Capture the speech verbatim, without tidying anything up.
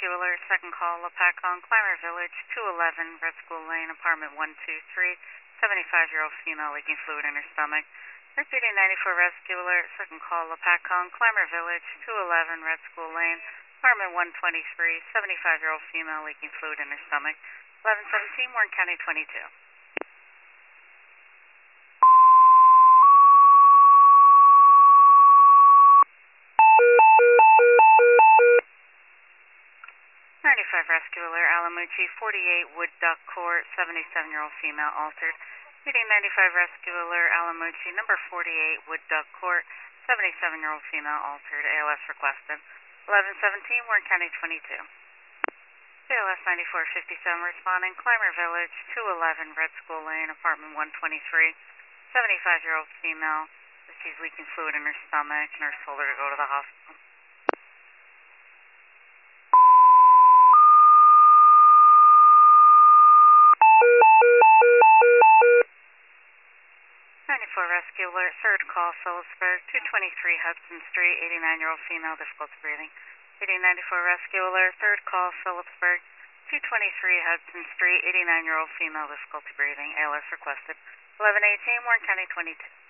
Rescue Alert, second call, Lapacon, Climber Village, two eleven, Red School Lane, apartment one two three, seventy-five-year-old female leaking fluid in her stomach. Repeating ninety-four Rescue Alert, second call, Lapacon, Climber Village, two eleven, Red School Lane, apartment one twenty-three, seventy-five-year-old female leaking fluid in her stomach. eleven seventeen, Warren County twenty-two. ninety-five Rescue Alert, Alamucci, forty-eight Wood Duck Court, seventy-seven-year-old female altered. Meeting ninety-five Rescue Alert, Alamucci, number forty-eight Wood Duck Court, seventy-seven-year-old female altered. A L S requested. eleven seventeen, Warren County twenty-two. A L S ninety-four fifty-seven responding, Climber Village, two eleven Red School Lane, apartment one twenty-three, seventy-five-year-old female. She's leaking fluid in her stomach. Nurse told her to go to the hospital. ninety-four Rescue Alert, third call, Phillipsburg, two twenty-three Hudson Street, eighty-nine-year-old female, difficulty breathing. Meeting ninety-four Rescue Alert, third call, Phillipsburg, two twenty-three Hudson Street, eighty-nine-year-old female, difficulty breathing. A L S requested. eleven eighteen, Warren County twenty-two.